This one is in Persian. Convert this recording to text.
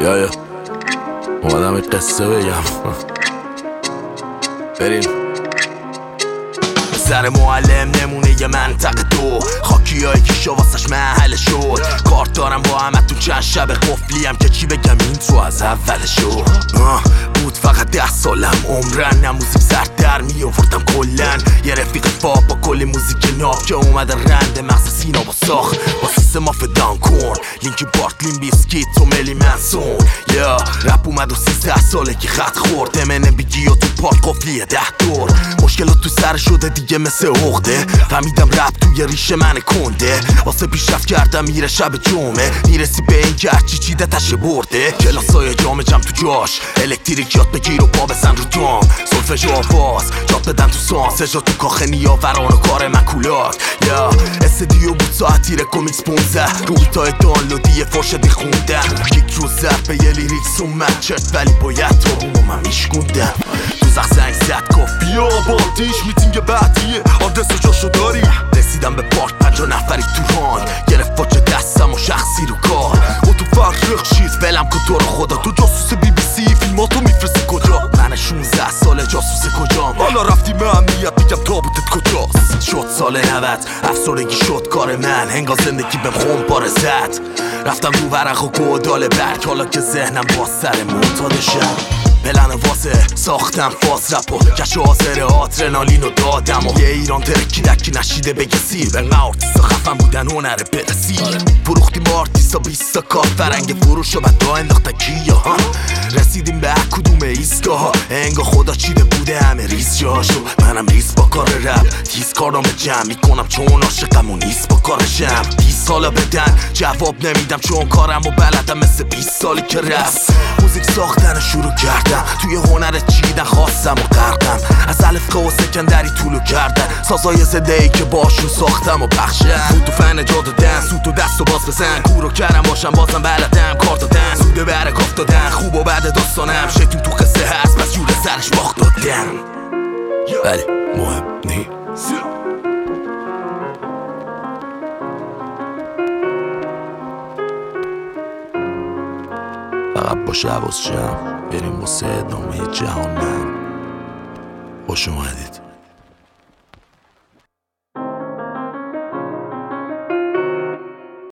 یا اومدم یک قصه بگم. بریم. سر معلم نمونه یه منطقه دو، خاکیایی که شو واسش محل شد. کارت دارم با همه تو چند شب قفلیم که چی بگم این تو از اول شد. بود فقط 10 سالم عمرن، نه موزیک سرد در می آوردم کلن. یه رفیق فاب با کلی موزیک ناب که اومده رنده مغز سینا با ساخت با سیستم آف دانکورن، لینکی بارتلین بیسکیت و ملی منسون. یا رپ اومد و 13 ساله که خط خورد امنم بیگی و تو پارک قفلیه 10 دور. مشکلات تو سر شده دیگه مثل عقده، فهمیدم رپ توی ریشه من کنده. واسه پیشرفت کردم میره شب جمعه، میرسی به این که هرچی چیده تشه برده. کلاسای جام جم تو جاش، الکتریک یاد بگیر و پا بزن رو دام. سولفژ و آواز جاد بدن تو سانس، اجرا تو کاخ نیاوران و کار مکولات. یا استدیو بود ساعتی رکومیکس 15، رو بیتای دانلودی فرشدی خوندن. یک روز زد به یه لیریکس اومد چرت، ولی باید تا اونو من میشکوندم. دوزخ زنگ زد گفت بیا بادیش میتینگ بعدیه، آدرس و جاشو داری؟ رسیدم به پارک 50 نفری تو ران، گرفت واچه دستم و شخصی رو کار. و تو فرق چیز ولم کن تو رو خدا، تو جاسوس بی بی سی فیلماتو میفرستی کجا؟ من 16 ساله جاسوس کجام؟ حالا رفتیم امنیت میگم تابوتت کجاست؟ شد سال 90 افسردگی شد کار من، هنگا زندگی بهم خونپاره زد. رفتم رو ورق و گودال برگ، حالا که ذهنم با سر معتادشم. پلن واسه ساختم فاز رپ و کش حاضر آدرنالین رو دادم و یه ایران ترکیدکی نشیده بگه سیر. بنقه آرتیستا خفن بودن هنر برسیر، فروختیم با آرتیستا 20 کار فرنگ فروش و بدا انداختن کیا. رسیدیم به کدوم ایستگاه، انگا خدا چیده بوده همه ریز جاشو. منم ریز با کار رپ، تیز کارام جمع میکنم چون عاشقم و نیست با کارشم. 20 سالا بدن جواب نمیدم چون کارم و بلدم مثل 20 سالی که رفت. موزیک ساختن شروع کردم، توی هنر چیدن خواستم و غرقم. از الف و سکندری طولو کردن، سازای زده ای که باشون ساختم و پخشم. بود تو فن جا دادن، سوت و دست و باز بزن. کورو کردم باشم بازم بلدم کار دادن، سوده برک افتادن. خوب و بعد داستانم شیطون تو قصه هست بس جور سرش باخت دادن. ولی مهم نیست، فقط باشه حواس جمع، بریم واسه ادامه جهان. خوش اومدید.